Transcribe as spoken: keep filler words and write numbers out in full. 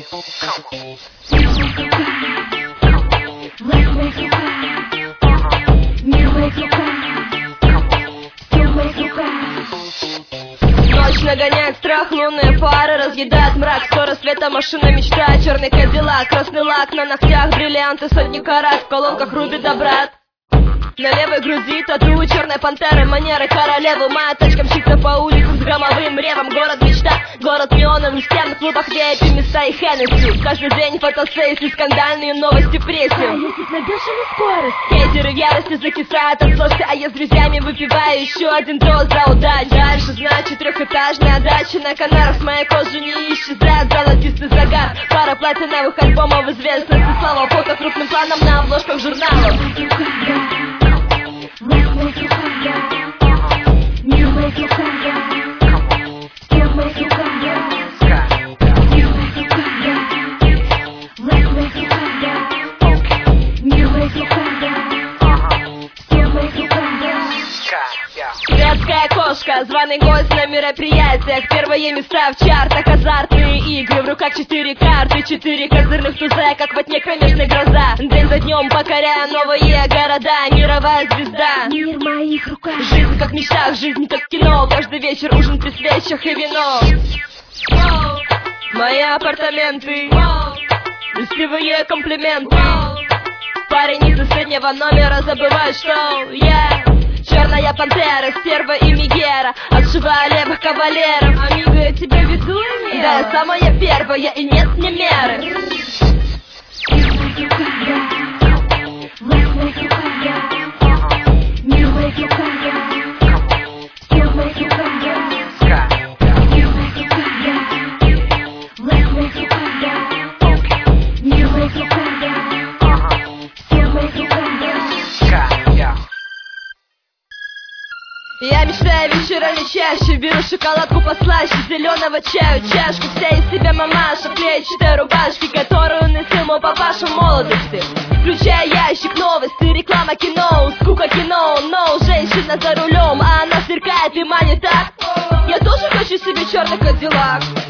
Ночь нагоняет страх, лунные фары разъедают мрак. Скоро света машина мечта, черный кадиллак, красный лак на ногтях, бриллианты сотни карат, в колонках рубит добрат. На левой груди тату черной пантеры, манеры королевы. Моя тачка мчится по улицам с громовым ревом. Город мечта, город неоновых стен, в клубах ви ай пи места и Хеннесси. Каждый день фотосессии, скандальные новости в прессе. А если на бешеной скорости? Хейтеры в ярости закисают от злости, а я с друзьями выпиваю еще один тост за удачу. Дальше, значит, трехэтажная дача на Канарах. С моей кожи не исчезает золотистый загар. Пара платиновых альбомов известности, слава фото крупным планом на обложках журналов. Let's make it higher. You make it higher. Still make it higher. You make it higher. Let's make it higher. You make it higher. Still make it higher. Светская кошка, званый гость на мероприятиях. Первые места в чартах, азартные игры. В руках четыре карты, четыре козырных туза, как во тьме кромешной гроза. День за днем покоряя новые города, мировая звезда. Мир в моих руках. Жизнь как в мечтах, жизнь как кино. Каждый вечер ужин при свечах и вино. Мои апартаменты, гостевые комплименты. Парень из соседнего номера забывает, что я черная пантера, стерва и мегера, отшивая левых кавалеров. Амиго, я тебя веду, нет? Да, я самая первая, и нет мне меры. Let's make it higher. You make it higher. Still make it higher. You make it higher. Let's make it higher. You make it higher. Still make it higher. Я мечтаю вечерами чаще, беру шоколадку послаще, зеленого чаю, чашку, вся из себя мамаша, клетчатые рубашки, которую носил мой папаша в молодости. Включая ящик, новости, реклама, кино, скука, кино, но женщина за рулем, а она сверкает и манит так. Я тоже хочу себе черный кадиллак.